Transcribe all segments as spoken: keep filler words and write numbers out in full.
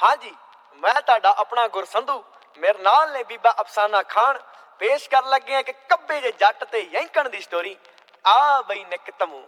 हाँ जी, मैं तुहाडा अपना गुरसंधू मेरे नाल ने बीबा अफसाना खान पेश कर लगे हैं कि कब्बे जे जट ते यंकण दी स्टोरी। आ बई निक तमू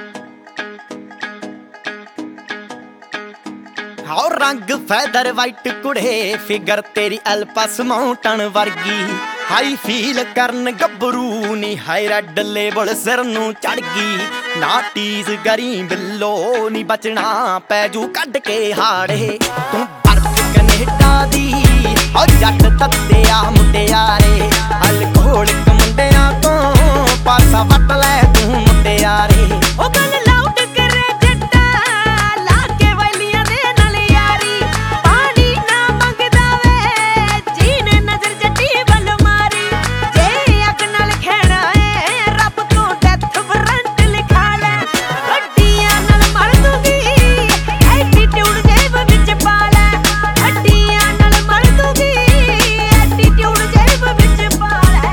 हाओ रंग फैदर वाइट कुड़े फिगर तेरी एल्पस माउंटन वर्गी हाई फील करन गबरू नी हाई रेड लेबल सिर नू चढ़ गई ना टीज गरी बिल्लो नी बचना पैजू कड के हाड़े तू बर्फ कनेडा दी ओ जट तत्तेया मुंडियारे अल्कोहलिक मुंडिया तो पासा वट लै तू मुंडियारे ओ गल लाउड करे जट्टा ला के वलियां दे नाल यारी पानी ना मंगदा वे जीने नजर जट्टी बल मारी जे अग नाल खेड़ा ए रब तो डेथ वारंट लिखा ले हड्डियां नाल मर दूंगी एटीट्यूड जेब विच पा ले हड्डियां नाल मर दूंगी एटीट्यूड जेब विच पा ले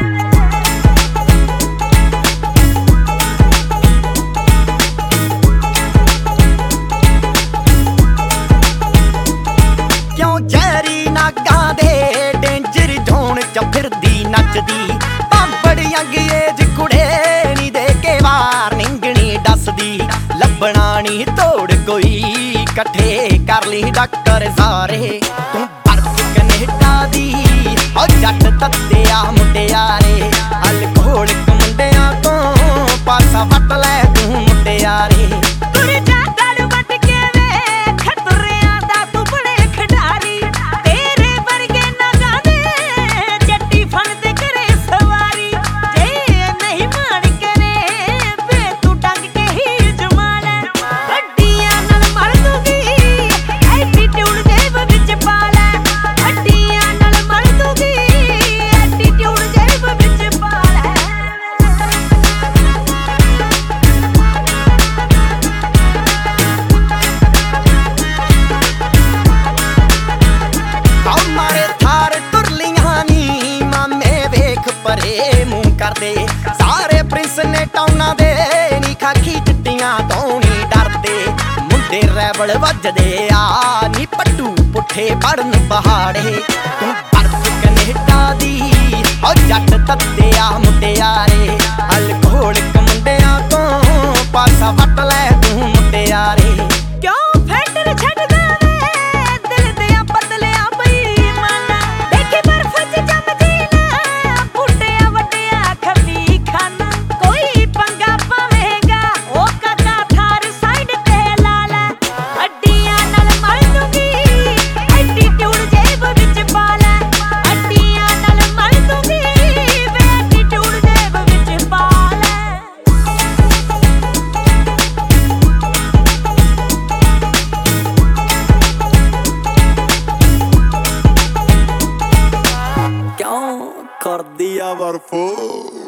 क्यों जहरी नागा दे डेंजर जोन च फिरदी नचदी पापड़ यंग एज कुड़े नी दे के वार्निंग नी दसदी लभना नी तोड़ कोई कट्ठे कर ली डॉक्टर सारे तू बर्फ कनेडा दी ओ जट तत्तेया मुंडियारे अल्कोहलिक मुंडिया तो पासा वट लै तू मुंडियारे सारे प्रिंस ने टाउना दे नी खाकी चिट्टियां तो नी डरदे मुंडे रैबल वजदे आ नी पट्टू पुट्ठे पड़न पहाड़े तू बर्फ कनेडा दी ओ जट तत्तेया मुंडियारे अल्कोहलिक मुंडिया तो पासा वट लै तू मुंडियारे क्यों फैंडर छड्ड दे दिल दे बदलिया बेईमाना देखे बर्फ च जम कर दिया बर्फो।